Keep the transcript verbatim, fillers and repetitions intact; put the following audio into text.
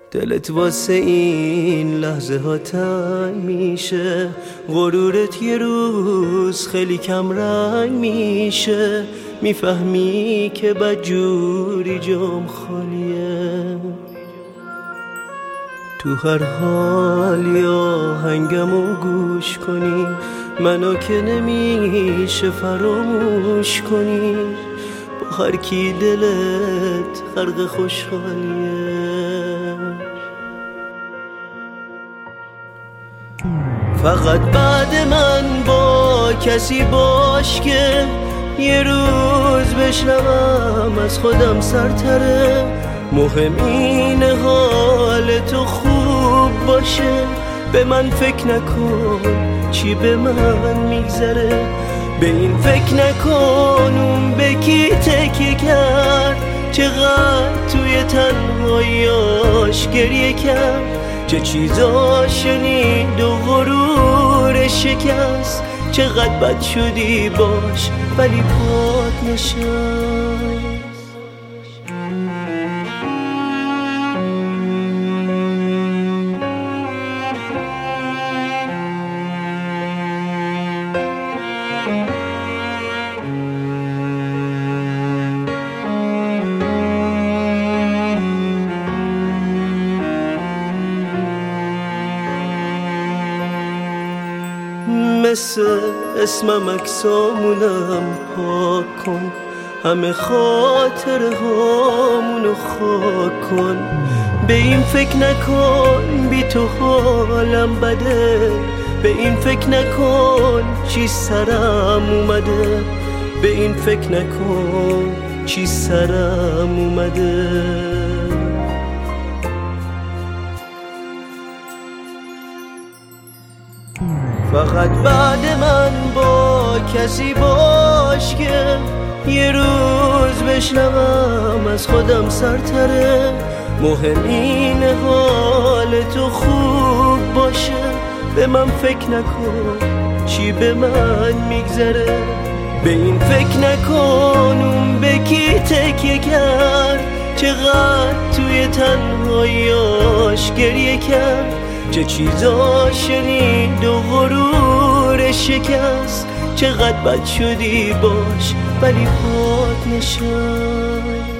دلت واسه این لحظه ها تنگ میشه، غرورت یه روز خیلی کم رنگ میشه، میفهمی که بدجوری جام خالیه. تو هر حال یا هنگمو گوش کنی، منو که نمیشه فراموش کنی، با هر کی دلت غرق خوشحالیه. فقط بعد من با کسی باش که یه روز بشنوم از خودم سرتره. مهم اینه حال تو خوب باشه، به من فکر نکن چی به من میگذره. به این فکر نکن اون به کی تکیه کرد، چقدر توی تنهاییاش گریه کرد، چه چیزا شنید و غرور شکست. چقدر بد شدی باش ولی پات نشست. مثل اسمم اکسامونم پاک کن، همه خاطره هامونو خاک کن. به این فکر نکن بی تو حالم بده، به این فکر نکن چی سرم اومده، به این فکر نکن چی سرم اومده. فقط بعد من با کسی باش که یه روز بشنوم از خودم سرتره. مهم اینه حال تو خوب باشه، به من فکر نکن چی به من میگذره. به این فکر نکن اون به کی تکیه کرد، چقدر توی تنهاییاش گریه کرد، چه چیزا شنید و غرور شکست. چقدر بد شدی باش ولی پات نشست.